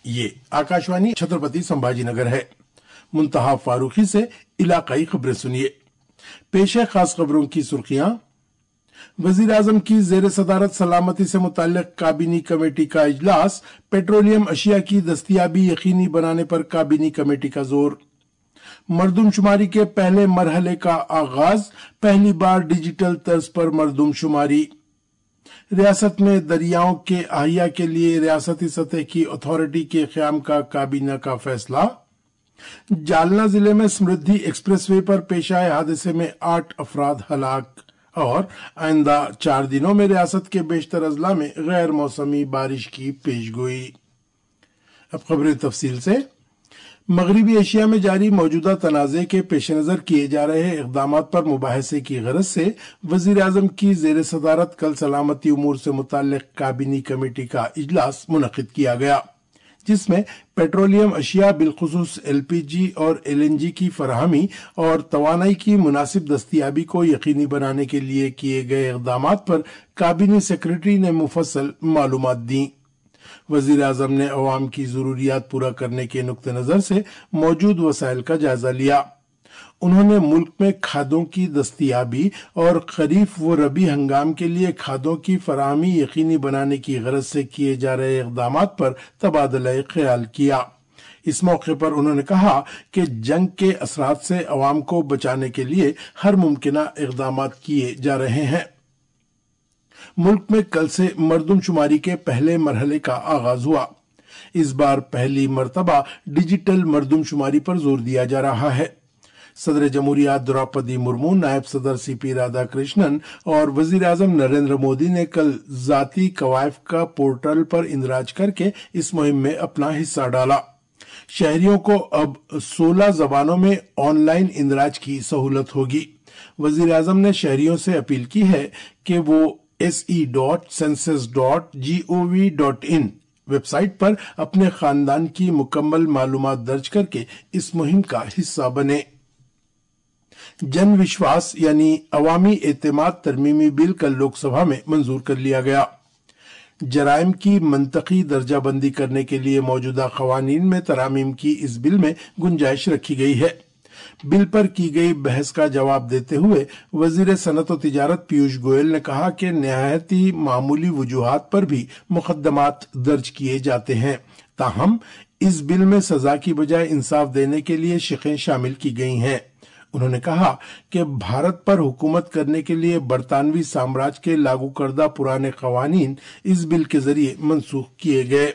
ये आकाशवाणी छत्रपति संभाजीनगर है। मुंतहा फारूकी से इलाकाई खबरें सुनिए। पेश है खास खबरों की सुर्खियां। वजीर आजम की जेर सदारत सलामती से मुताल्लिक काबीनी कमेटी का इजलास, पेट्रोलियम अशिया की दस्तयाबी यकीनी बनाने पर काबीनी कमेटी का जोर। मरदमशुमारी के पहले मरहले का आगाज, पहली बार डिजिटल तर्ज पर मरदमशुमारी। रियासत में दरियाओं के अहिया के लिए रियासती सतह की अथॉरिटी के क़याम का काबीना का फैसला। जालना जिले में समृद्धि एक्सप्रेसवे पर पेश आए हादसे में 8 अफराद हलाक। और आइंदा 4 दिनों में रियासत के बेशतर अजला में गैर मौसमी बारिश की पेशगोई। अब खबरें तफसील से। मगरबी एशिया में जारी मौजूदा तनाज़े के पेश नज़र किए जा रहे इक़दामात पर मुबाहसे की गरज से वज़ीर आज़म की ज़ेर सदारत कल सलामती उमूर से मुताल्लिक़ काबीनी कमेटी का इजलास मुनक़िद किया गया, जिसमें पेट्रोलियम अशिया बिलखुसूस LPG और LNG की फराहमी और तवानाई की मुनासिब दस्तयाबी को यकीनी बनाने के लिए किए गए इक़दामात पर काबीनी सेक्रेटरी ने मुफस्सल मालूमात दी। वजीर आजम ने अवाम की जरूरियात पूरा करने के नुक्ते नजर से मौजूद वसाइल का जायजा लिया। उन्होंने मुल्क में खादों की दस्तयाबी और खरीफ व रबी हंगाम के लिए खादों की फराहमी यकीनी बनाने की गरज से किए जा रहे इक़दामात पर तबादला ख्याल किया। इस मौके पर उन्होंने कहा कि जंग के असरात से अवाम को बचाने के लिए हर मुमकिना इक़दामात किए जा रहे हैं। मुल्क में कल से मरदमशुमारी के पहले मरहले का आगाज हुआ। इस बार पहली मर्तबा डिजिटल मरदमशुमारी पर जोर दिया जा रहा है। सदर जमहूरिया द्रौपदी मुर्मू, नायब सदर CP राधाकृष्णन और वजीर आजम नरेंद्र मोदी ने कल जाती कवायफ का पोर्टल पर इंदराज करके इस मुहिम में अपना हिस्सा डाला। शहरियों को अब 16 जबानों में ऑनलाइन इंदराज की सहूलत होगी। वजीर आजम ने शहरियों से अपील की है कि वो se.census.gov.in वेबसाइट पर अपने खानदान की मुकम्मल मालूमात दर्ज करके इस मुहिम का हिस्सा बने। जन विश्वास यानी अवामी एतमाद तरमीमी बिल कल लोकसभा में मंजूर कर लिया गया। जराइम की मंतकी दर्जाबंदी करने के लिए मौजूदा खवानीन में तरामीम की इस बिल में गुंजाइश रखी गई है। बिल पर की गई बहस का जवाब देते हुए वजीर सनत व तिजारत पीयूष गोयल ने कहा कि निहायती मामूली वजूहात पर भी मुकदमात दर्ज किए जाते हैं, ताहम इस बिल में सजा की बजाय इंसाफ देने के लिए शिकें शामिल की गई हैं। उन्होंने कहा कि भारत पर हुकूमत करने के लिए बरतानवी साम्राज्य के लागू करदा पुराने कवानीन इस बिल के जरिए मनसूख किए गए।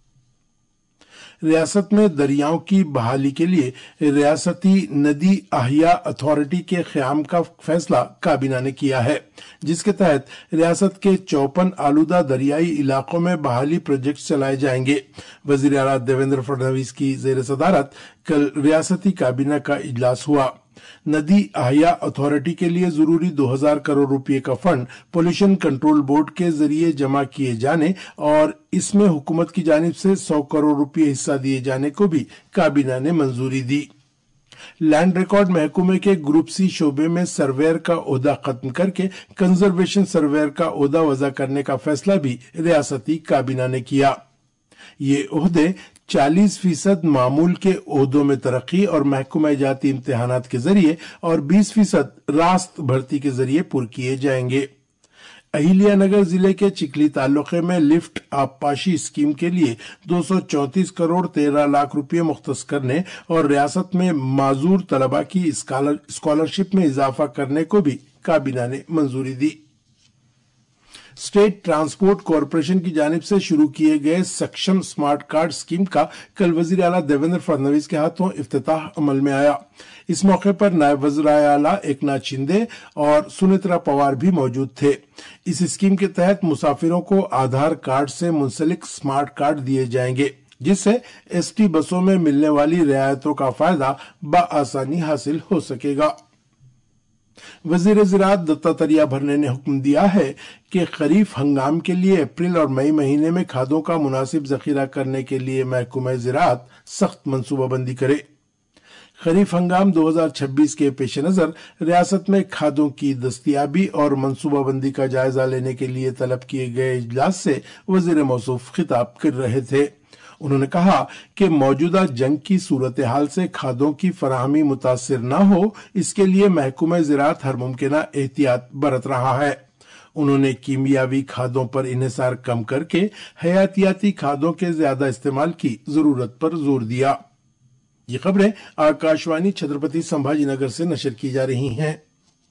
रियासत में दरियाओं की बहाली के लिए रियासती नदी अहिया अथॉरिटी के क़याम का फैसला काबीना ने किया है, जिसके तहत रियासत के 54 आलूदा दरियाई इलाकों में बहाली प्रोजेक्ट चलाए जाएंगे। वजीर आला देवेंद्र फडणवीस की जेर सदारत कल रियासती काबीना का इजलास हुआ। नदी अहिया अथॉरिटी के लिए जरूरी 2000 करोड़ रुपए का फंड पोल्यूशन कंट्रोल बोर्ड के जरिए जमा किए जाने और इसमें हुकूमत की जानिब से 100 करोड़ रुपए हिस्सा दिए जाने को भी काबीना ने मंजूरी दी। लैंड रिकॉर्ड महकमे के ग्रुप C शोबे में सर्वेयर का ओहदा खत्म करके कंजर्वेशन सर्वेयर का ओहदा वज़ा करने का फैसला भी रियासती काबीना ने किया। ये ओहदे 40% मामूल के ओहदों में तरक्की और महकमा जाती इम्तिहानात के जरिए और 20% रास्त भर्ती के जरिए पुर किए जाएंगे। अहिल्या नगर जिले के चिकली तालुके में लिफ्ट आबपाशी स्कीम के लिए 234 करोड़ 13 लाख रुपए मुख्तस करने और रियासत में माजूर तलबा की स्कॉलरशिप में इजाफा करने को भी काबीना ने मंजूरी दी। स्टेट ट्रांसपोर्ट कॉरपोरेशन की जानिब से शुरू किए गए सक्षम स्मार्ट कार्ड स्कीम का कल वजीर आला देवेंद्र फडणवीस के हाथों इफ्तिताह अमल में आया। इस मौके पर नायब वज़ीर आला एकनाथ शिंदे और सुनेत्रा पवार भी मौजूद थे। इस स्कीम के तहत मुसाफिरों को आधार कार्ड से मुंसलिक स्मार्ट कार्ड दिए जाएंगे, जिससे ST बसों में मिलने वाली रियायतों का फायदा बआसानी हासिल हो सकेगा। वजीर ज़राअत दत्तात्रेय भरने ने हुक्म दिया है कि खरीफ हंगाम के लिए अप्रैल और मई महीने में खादों का मुनासिब जखीरा करने के लिए महकमा ज़राअत सख्त मनसूबाबंदी करे। खरीफ हंगाम 2026 के पेश नजर रियासत में खादों की दस्तयाबी और मनसूबाबंदी का जायजा लेने के लिए तलब किए गए इजलास से वजीर मौसूफ खिताब कर रहे थे। उन्होंने कहा कि मौजूदा जंग की सूरत हाल से खादों की फराहमी मुतासिर न हो, इसके लिए महकमा ज़राअत हर मुमकिना एहतियात बरत रहा है। उन्होंने कीमियावी खादों पर इन्हिसार कम करके हयातियाती खादों के ज्यादा इस्तेमाल की जरूरत पर जोर दिया। ये खबरें आकाशवाणी छत्रपति संभाजीनगर से नशर की जा रही हैं।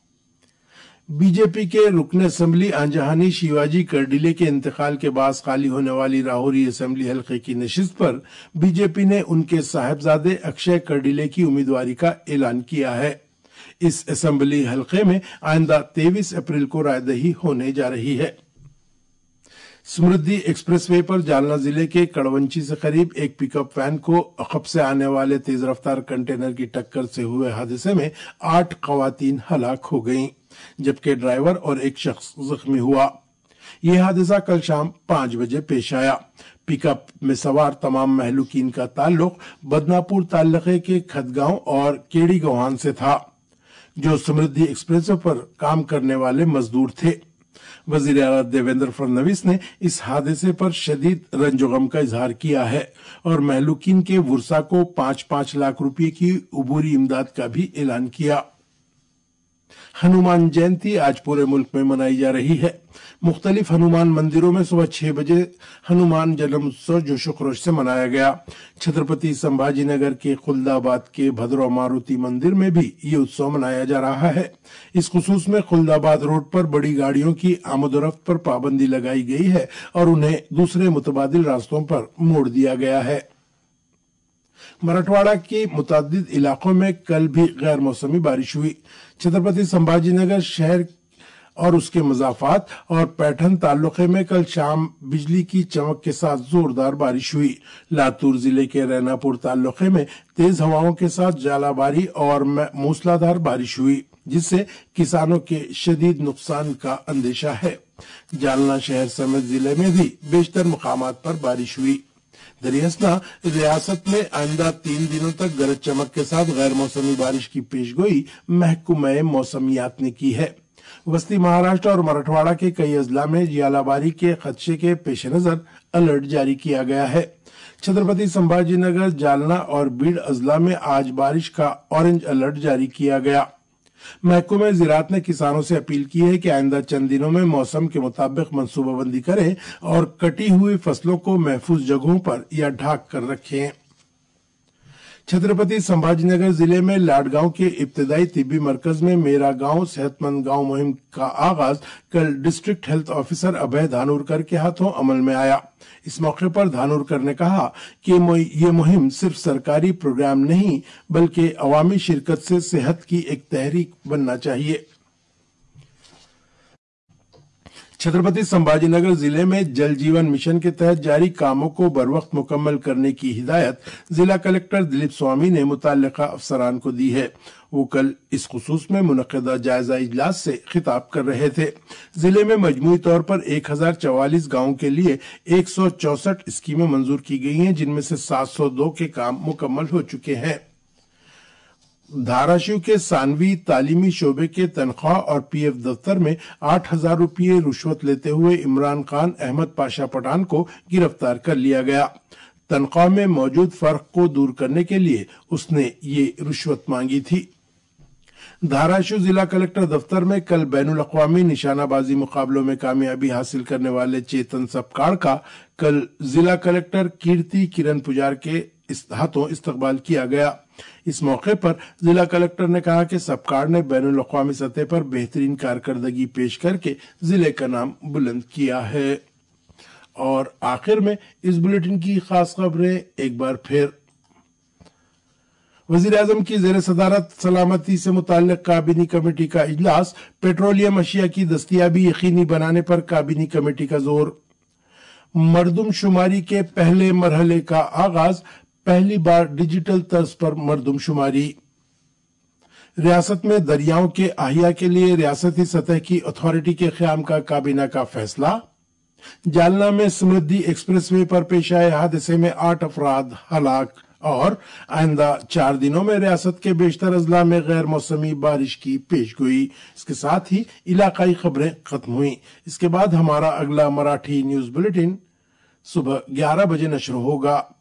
बीजेपी के रुकन असेंबली आंजहानी शिवाजी कर्डिले के इंतकाल के बाद खाली होने वाली राहोरी असेंबली हल्के की नशिस्त पर बीजेपी ने उनके साहबजादे अक्षय कर्डिले की उम्मीदवारी का ऐलान किया है। इस असेंबली हल्के में आइंदा 23 अप्रैल को रायदही होने जा रही है। समृद्धि एक्सप्रेसवे पर जालना जिले के कड़वंची से करीब एक पिकअप वैन को अखब से आने वाले तेज रफ्तार कंटेनर की टक्कर से हुए हादसे में 8 खवातीन हलाक हो गईं, जबकि ड्राइवर और एक शख्स जख्मी हुआ। यह हादसा कल शाम 5 बजे पेश आया। पिकअप में सवार तमाम महलूकीन का ताल्लुक बदनापुर तालुके के खदगांव और केड़ी गौहान से था, जो समृद्धि एक्सप्रेस पर काम करने वाले मजदूर थे। वजीर आला देवेंद्र फडणवीस ने इस हादसे पर शदीद रंजोगम का इजहार किया है और महलूकीन के वुरसा को 5-5 लाख रुपए की उबूरी इमदाद का भी ऐलान किया। हनुमान जयंती आज पूरे मुल्क में मनाई जा रही है। मुख्तलिफ हनुमान मंदिरों में सुबह 6 बजे हनुमान जन्मोत्सव जोशो खरोश से मनाया गया। छत्रपति संभाजीनगर के खुल्दाबाद के भद्रवा मारुति मंदिर में भी ये उत्सव मनाया जा रहा है। इस खुसूस में खुल्दाबाद रोड पर बड़ी गाड़ियों की आमदोरफ्त पर पाबंदी लगाई गई है और उन्हें दूसरे मुतबादिल रास्तों पर मोड़ दिया गया है। मराठवाड़ा के मुतादिद इलाकों में कल भी गैर मौसमी बारिश हुई। छत्रपति संभाजीनगर शहर और उसके मजाफात और पैठन तालुके में कल शाम बिजली की चमक के साथ जोरदार बारिश हुई। लातूर जिले के रैनापुर तालुके में तेज हवाओं के साथ जालाबारी और मूसलाधार बारिश हुई, जिससे किसानों के शदीद नुकसान का अंदेशा है। जालना शहर समेत जिले में भी बेशतर मुकामात पर बारिश हुई। दरियासना रियासत में आइंदा 3 दिनों तक गरज चमक के साथ गैर मौसमी बारिश की पेशगोई महकमा मौसमियात ने की है। वस्ती महाराष्ट्र और मराठवाड़ा के कई अजला में जालाबारी के खदशे के पेश नजर अलर्ट जारी किया गया है। छत्रपति संभाजीनगर, जालना और बीड़ अजला में आज बारिश का ऑरेंज अलर्ट जारी किया गया। महकमा ज़राअत ने किसानों से अपील की है कि आइंदा चंद दिनों में मौसम के मुताबिक मंसूबाबंदी करें और कटी हुई फसलों को महफूज जगहों पर या ढाक कर रखें। छत्रपति संभाजीनगर जिले में लाडगांव के इब्तदाई तिब्बी मरकज में मेरा गांव सेहतमंद गांव मुहिम का आगाज कल district health officer Abhay Dhanorkar के हाथों अमल में आया। इस मौके पर धानोरकर ने कहा कि ये मुहिम सिर्फ सरकारी प्रोग्राम नहीं बल्कि अवामी शिरकत से सेहत की एक तहरीक बनना चाहिए। छत्रपति संभाजीनगर जिले में जल जीवन मिशन के तहत जारी कामों को बरवक्त मुकम्मल करने की हिदायत जिला कलेक्टर दिलीप स्वामी ने मुताल्लिका अफसरान को दी है। वो कल इस खुसूस में मुनक़दा जायजा इजलास से खिताब कर रहे थे। जिले में मजमूई तौर पर 1044 गाँव के लिए 164 स्कीमें मंजूर की गई हैं, जिनमें से 702 के काम मुकम्मल हो चुके हैं। धाराशिव के सानवी तालीमी शोबे के तनख्वाह और पीएफ दफ्तर में 8,000 रुपये रिश्वत लेते हुए इमरान खान अहमद पाशा पठान को गिरफ्तार कर लिया गया। तनख्वाह में मौजूद फर्क को दूर करने के लिए उसने ये रिश्वत मांगी थी। धाराशिव जिला कलेक्टर दफ्तर में कल बैनुल अक़वामी निशानाबाजी मुकाबलों में कामयाबी हासिल करने वाले चेतन सपकाड़ का कल जिला कलेक्टर कीर्ति किरण पुजार के हाथों इस्तकबाल किया गया। इस मौके पर जिला कलेक्टर ने कहा कि सपकाड़ ने बैनुल अक़वामी सतह पर बेहतरीन कारकर्दगी पेश करके जिले का नाम बुलंद किया है। और आखिर में इस बुलेटिन की खास खबरें एक बार फिर। वजीर आजम की जेर सदारत सलामती से मुताल्लिक काबीनी कमेटी का इजलास, पेट्रोलियम अशिया की दस्तयाबी यकीनी बनाने पर काबीनी कमेटी का जोर। मरदमशुमारी के पहले मरहले का आगाज, पहली बार डिजिटल तर्ज पर मरदमशुमारी। रियासत में दरियाओं के अहिया के लिए रियासती सतह की अथॉरिटी के क़याम का काबीना का फैसला। जालना में समृद्धि एक्सप्रेसवे पर पेश आए हादसे में 8 अफराद हलाक। और आइंदा 4 दिनों में रियासत के बेशतर अजला में गैर मौसमी बारिश की पेशगोई। इसके साथ ही इलाकाई खबरें खत्म हुई। इसके बाद हमारा अगला मराठी न्यूज बुलेटिन सुबह 11 बजे नशर होगा।